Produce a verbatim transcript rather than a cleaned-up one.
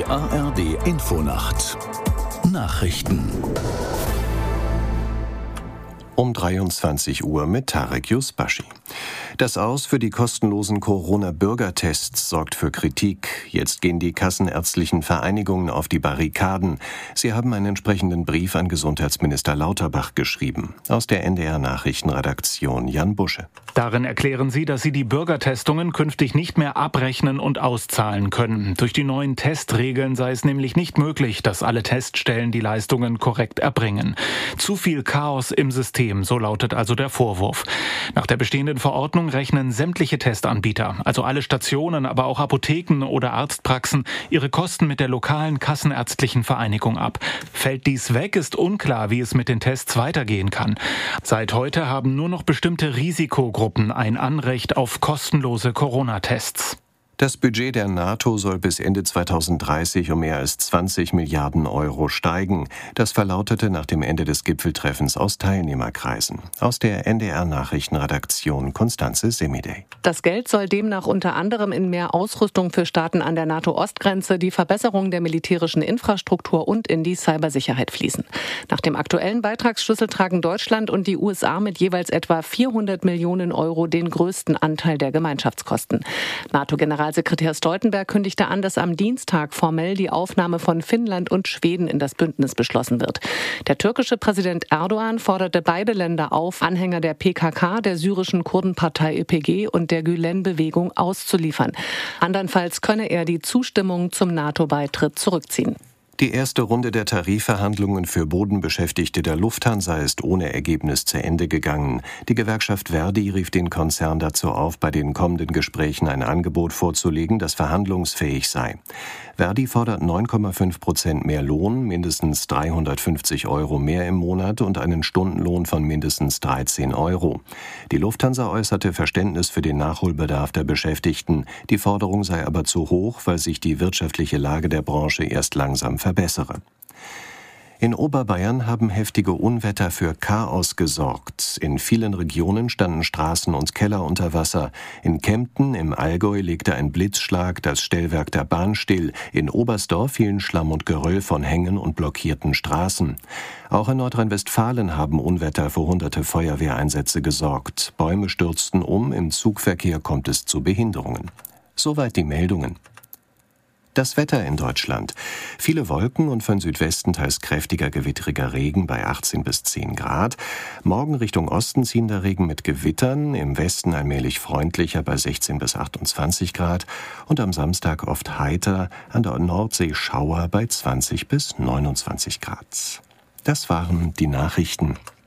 A R D Infonacht Nachrichten um dreiundzwanzig Uhr mit Tarek Yusbashi. Das Aus für die kostenlosen Corona-Bürgertests sorgt für Kritik. Jetzt gehen die kassenärztlichen Vereinigungen auf die Barrikaden. Sie haben einen entsprechenden Brief an Gesundheitsminister Lauterbach geschrieben. Aus der N D R-Nachrichtenredaktion Jan Busche. Darin erklären sie, dass sie die Bürgertestungen künftig nicht mehr abrechnen und auszahlen können. Durch die neuen Testregeln sei es nämlich nicht möglich, dass alle Teststellen die Leistungen korrekt erbringen. Zu viel Chaos im System, so lautet also der Vorwurf. Nach der bestehenden Verordnung rechnen sämtliche Testanbieter, also alle Stationen, aber auch Apotheken oder Arztpraxen, ihre Kosten mit der lokalen kassenärztlichen Vereinigung ab. Fällt dies weg, ist unklar, wie es mit den Tests weitergehen kann. Seit heute haben nur noch bestimmte Risikogruppen ein Anrecht auf kostenlose Corona-Tests. Das Budget der NATO soll bis Ende zweitausenddreißig um mehr als zwanzig Milliarden Euro steigen. Das verlautete nach dem Ende des Gipfeltreffens aus Teilnehmerkreisen. Aus der N D R-Nachrichtenredaktion Constanze Semidey. Das Geld soll demnach unter anderem in mehr Ausrüstung für Staaten an der NATO-Ostgrenze, die Verbesserung der militärischen Infrastruktur und in die Cybersicherheit fließen. Nach dem aktuellen Beitragsschlüssel tragen Deutschland und die U S A mit jeweils etwa vierhundert Millionen Euro den größten Anteil der Gemeinschaftskosten. NATO-General Sekretär Stoltenberg kündigte an, dass am Dienstag formell die Aufnahme von Finnland und Schweden in das Bündnis beschlossen wird. Der türkische Präsident Erdogan forderte beide Länder auf, Anhänger der P K K, der syrischen Kurdenpartei Y P G und der Gülen-Bewegung auszuliefern. Andernfalls könne er die Zustimmung zum NATO-Beitritt zurückziehen. Die erste Runde der Tarifverhandlungen für Bodenbeschäftigte der Lufthansa ist ohne Ergebnis zu Ende gegangen. Die Gewerkschaft Verdi rief den Konzern dazu auf, bei den kommenden Gesprächen ein Angebot vorzulegen, das verhandlungsfähig sei. Verdi fordert neun Komma fünf Prozent mehr Lohn, mindestens dreihundertfünfzig Euro mehr im Monat und einen Stundenlohn von mindestens dreizehn Euro. Die Lufthansa äußerte Verständnis für den Nachholbedarf der Beschäftigten. Die Forderung sei aber zu hoch, weil sich die wirtschaftliche Lage der Branche erst langsam verbessere. In Oberbayern haben heftige Unwetter für Chaos gesorgt. In vielen Regionen standen Straßen und Keller unter Wasser. In Kempten im Allgäu legte ein Blitzschlag das Stellwerk der Bahn still. In Oberstdorf fielen Schlamm und Geröll von Hängen und blockierten Straßen. Auch in Nordrhein-Westfalen haben Unwetter für hunderte Feuerwehreinsätze gesorgt. Bäume stürzten um, im Zugverkehr kommt es zu Behinderungen. Soweit die Meldungen. Das Wetter in Deutschland. Viele Wolken und von Südwesten teils kräftiger, gewitteriger Regen bei achtzehn bis zehn Grad. Morgen Richtung Osten ziehender Regen mit Gewittern, im Westen allmählich freundlicher bei sechzehn bis achtundzwanzig Grad und am Samstag oft heiter, an der Nordsee Schauer bei zwanzig bis neunundzwanzig Grad. Das waren die Nachrichten.